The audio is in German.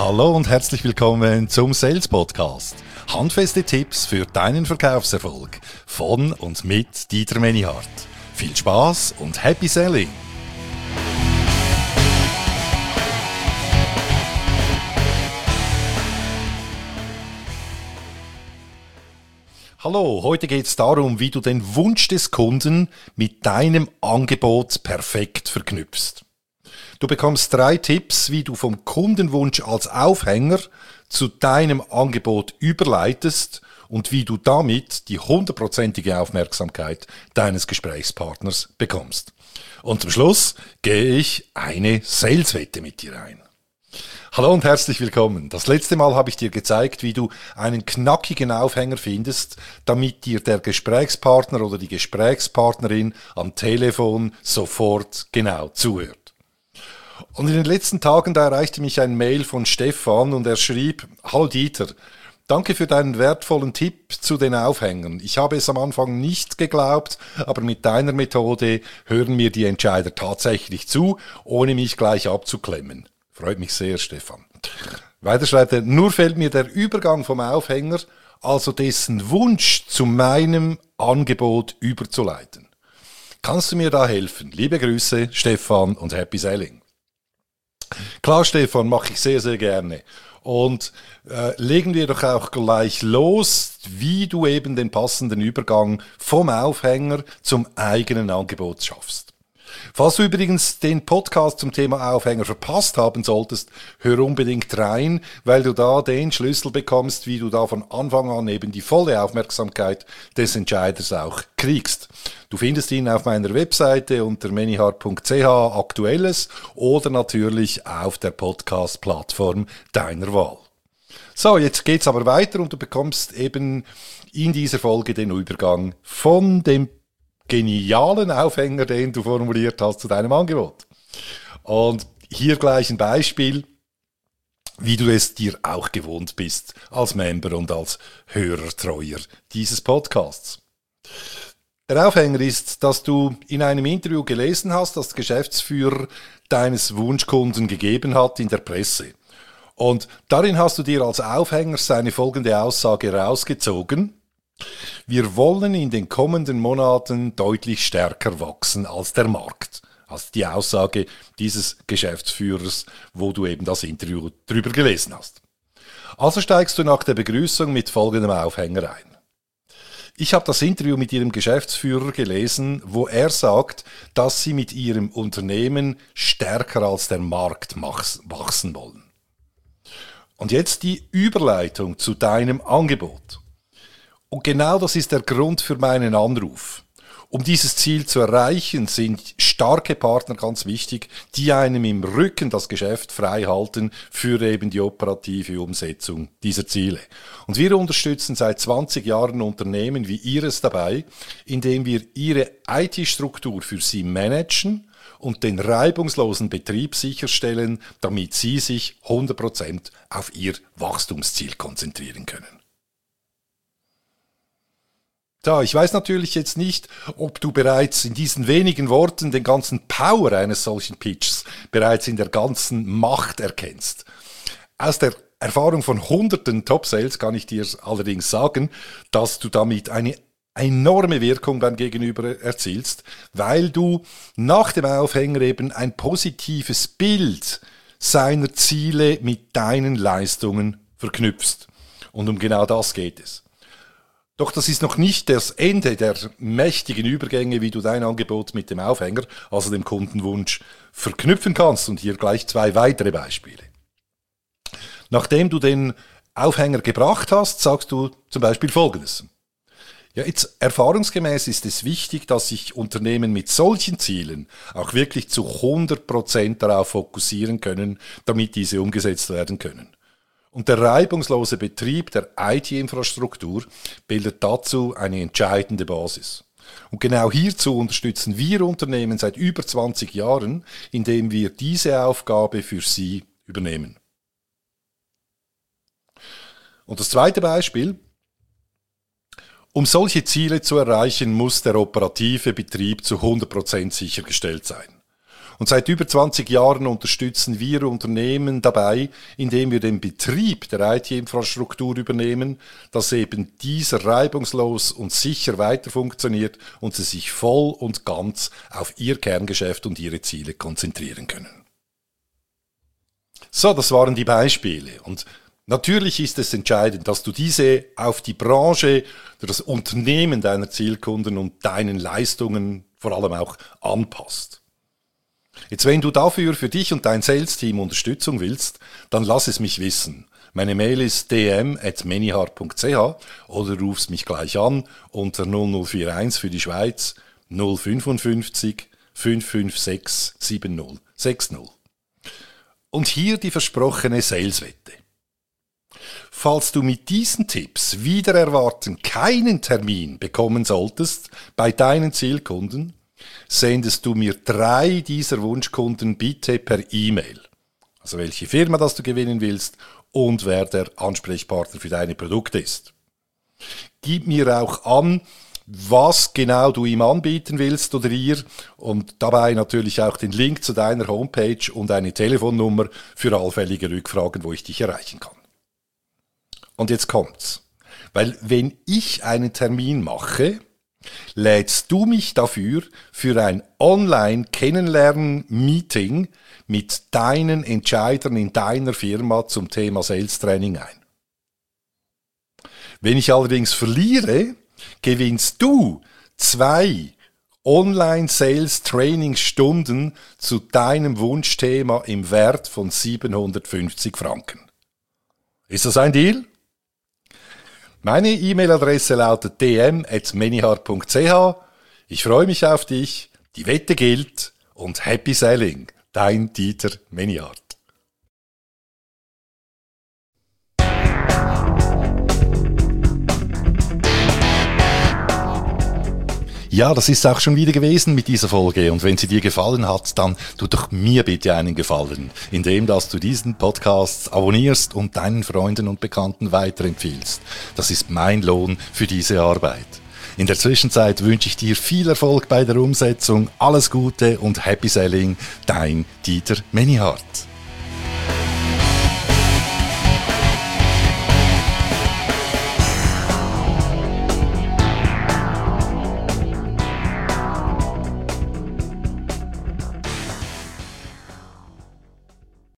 Hallo und herzlich willkommen zum Sales Podcast. Handfeste Tipps für deinen Verkaufserfolg von und mit Dieter Menihardt. Viel Spaß und Happy Selling! Hallo, heute geht es darum, wie du den Wunsch des Kunden mit deinem Angebot perfekt verknüpfst. Du bekommst 3 Tipps, wie du vom Kundenwunsch als Aufhänger zu deinem Angebot überleitest und wie du damit die 100%ige Aufmerksamkeit deines Gesprächspartners bekommst. Und zum Schluss gehe ich eine Saleswette mit dir ein. Hallo und herzlich willkommen. Das letzte Mal habe ich dir gezeigt, wie du einen knackigen Aufhänger findest, damit dir der Gesprächspartner oder die Gesprächspartnerin am Telefon sofort genau zuhört. Und in den letzten Tagen, da erreichte mich ein Mail von Stefan und er schrieb: Hallo Dieter, danke für deinen wertvollen Tipp zu den Aufhängern. Ich habe es am Anfang nicht geglaubt, aber mit deiner Methode hören mir die Entscheider tatsächlich zu, ohne mich gleich abzuklemmen. Freut mich sehr, Stefan. Weiter schreibt er: Nur fällt mir der Übergang vom Aufhänger, also dessen Wunsch, zu meinem Angebot überzuleiten. Kannst du mir da helfen? Liebe Grüße, Stefan, und Happy Selling. Klar, Stefan, mache ich sehr, sehr gerne. Und legen wir doch auch gleich los, wie du eben den passenden Übergang vom Aufhänger zum eigenen Angebot schaffst. Falls du übrigens den Podcast zum Thema Aufhänger verpasst haben solltest, hör unbedingt rein, weil du da den Schlüssel bekommst, wie du da von Anfang an eben die volle Aufmerksamkeit des Entscheiders auch kriegst. Du findest ihn auf meiner Webseite unter menihardt.ch Aktuelles oder natürlich auf der Podcast-Plattform deiner Wahl. So, jetzt geht's aber weiter und du bekommst eben in dieser Folge den Übergang von dem genialen Aufhänger, den du formuliert hast, zu deinem Angebot. Und hier gleich ein Beispiel, wie du es dir auch gewohnt bist als Member und als Hörertreuer dieses Podcasts. Der Aufhänger ist, dass du in einem Interview gelesen hast, das der Geschäftsführer deines Wunschkunden gegeben hat in der Presse. Und darin hast du dir als Aufhänger seine folgende Aussage rausgezogen: Wir wollen in den kommenden Monaten deutlich stärker wachsen als der Markt. Also die Aussage dieses Geschäftsführers, wo du eben das Interview drüber gelesen hast. Also steigst du nach der Begrüßung mit folgendem Aufhänger ein. Ich habe das Interview mit Ihrem Geschäftsführer gelesen, wo er sagt, dass Sie mit Ihrem Unternehmen stärker als der Markt wachsen wollen. Und jetzt die Überleitung zu deinem Angebot. Und genau das ist der Grund für meinen Anruf. Um dieses Ziel zu erreichen, sind starke Partner ganz wichtig, die einem im Rücken das Geschäft frei halten für eben die operative Umsetzung dieser Ziele. Und wir unterstützen seit 20 Jahren Unternehmen wie Ihres dabei, indem wir ihre IT-Struktur für sie managen und den reibungslosen Betrieb sicherstellen, damit sie sich 100% auf ihr Wachstumsziel konzentrieren können. Ja, ich weiß natürlich jetzt nicht, ob du bereits in diesen wenigen Worten den ganzen Power eines solchen Pitches bereits in der ganzen Macht erkennst. Aus der Erfahrung von hunderten Top-Sales kann ich dir allerdings sagen, dass du damit eine enorme Wirkung beim Gegenüber erzielst, weil du nach dem Aufhänger eben ein positives Bild seiner Ziele mit deinen Leistungen verknüpfst. Und um genau das geht es. Doch das ist noch nicht das Ende der mächtigen Übergänge, wie du dein Angebot mit dem Aufhänger, also dem Kundenwunsch, verknüpfen kannst. Und hier gleich 2 weitere Beispiele. Nachdem du den Aufhänger gebracht hast, sagst du zum Beispiel Folgendes. Ja, jetzt erfahrungsgemäß ist es wichtig, dass sich Unternehmen mit solchen Zielen auch wirklich zu 100% darauf fokussieren können, damit diese umgesetzt werden können. Und der reibungslose Betrieb der IT-Infrastruktur bildet dazu eine entscheidende Basis. Und genau hierzu unterstützen wir Unternehmen seit über 20 Jahren, indem wir diese Aufgabe für sie übernehmen. Und das zweite Beispiel: Um solche Ziele zu erreichen, muss der operative Betrieb zu 100% sichergestellt sein. Und seit über 20 Jahren unterstützen wir Unternehmen dabei, indem wir den Betrieb der IT-Infrastruktur übernehmen, dass eben dieser reibungslos und sicher weiter funktioniert und sie sich voll und ganz auf ihr Kerngeschäft und ihre Ziele konzentrieren können. So, das waren die Beispiele. Und natürlich ist es entscheidend, dass du diese auf die Branche, das Unternehmen deiner Zielkunden und deinen Leistungen vor allem auch anpasst. Jetzt, wenn du dafür für dich und dein Sales-Team Unterstützung willst, dann lass es mich wissen. Meine Mail ist dm@manyhart.ch oder rufst mich gleich an unter 0041 für die Schweiz 055 556 7060. Und hier die versprochene Saleswette. Falls du mit diesen Tipps wider Erwarten keinen Termin bekommen solltest bei deinen Zielkunden, sendest du mir 3 dieser Wunschkunden bitte per E-Mail. Also welche Firma das du gewinnen willst und wer der Ansprechpartner für deine Produkte ist. Gib mir auch an, was genau du ihm anbieten willst oder ihr und dabei natürlich auch den Link zu deiner Homepage und eine Telefonnummer für allfällige Rückfragen, wo ich dich erreichen kann. Und jetzt kommt's. Weil wenn ich einen Termin mache, lädst du mich dafür für ein Online-Kennenlernen-Meeting mit deinen Entscheidern in deiner Firma zum Thema Sales Training ein. Wenn ich allerdings verliere, gewinnst du 2 Online-Sales-Training-Stunden zu deinem Wunschthema im Wert von 750 Franken. Ist das ein Deal? Meine E-Mail-Adresse lautet dm@manyhart.ch. Ich freue mich auf dich, die Wette gilt und Happy Selling. Dein Dieter Manyhart. Ja, das ist auch schon wieder gewesen mit dieser Folge. Und wenn sie dir gefallen hat, dann tu doch mir bitte einen Gefallen, indem dass du diesen Podcast abonnierst und deinen Freunden und Bekannten weiterempfiehlst. Das ist mein Lohn für diese Arbeit. In der Zwischenzeit wünsche ich dir viel Erfolg bei der Umsetzung, alles Gute und Happy Selling, dein Dieter Manyhart.